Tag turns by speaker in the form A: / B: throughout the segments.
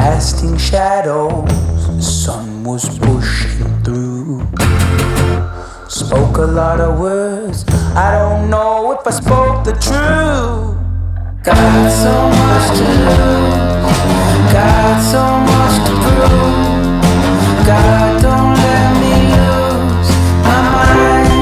A: casting shadows. The sun was pushing through. Spoke a lot of words, I don't know if I spoke the truth. Got so much to lose, got so much to prove. God, don't let me lose my mind.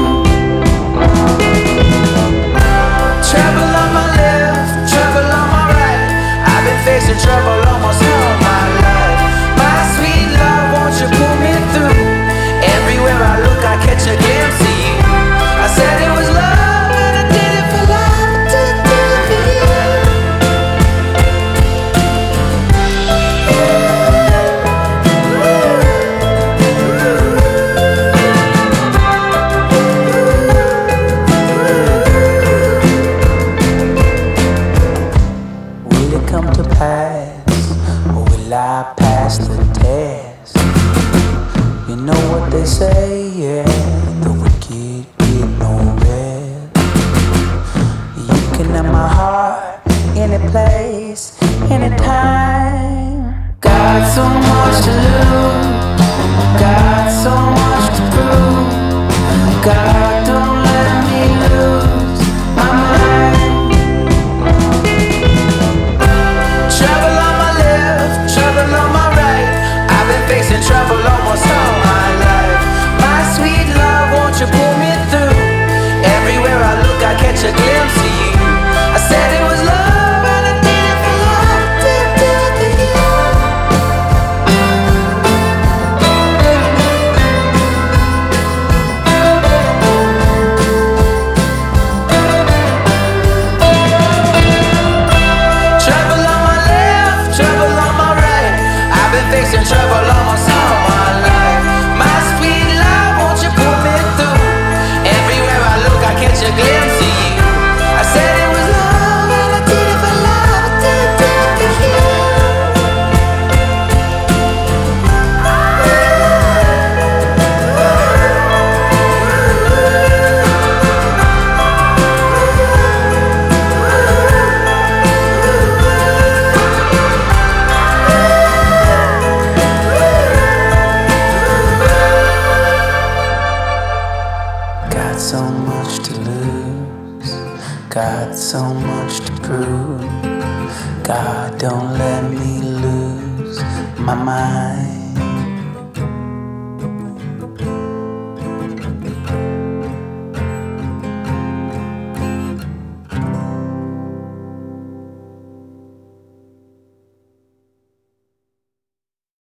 A: Trouble on my left, trouble on my right. I've been facing trouble almost all my life. My sweet love, won't you pull me through? Everywhere I look, I catch a glimpse of you. I said it was love, and I did it for love, I did it for you. Will it come to pass, or will I pass the test? You know what they say, yeah, the wicked get no rest. You can have my heart, any place, anytime. Got so much to lose, got so much to prove. God, don't let me lose my mind. Trouble on my left, trouble on my right. I've been facing trouble almost all my life. My sweet love, won't you pull me through? Everywhere I look, I catch a glimpse of you. I said it was love, and I did it for love, did it for you. Trouble on my left, trouble on my right. I've been facing trouble almost all my life. My sweet love, won't you pull me through? Everywhere I look, I catch a glimpse of you. I said it was love, and I did it for love, I did it for you. Got so much to lose, got so much to prove. God, don't let me lose my mind.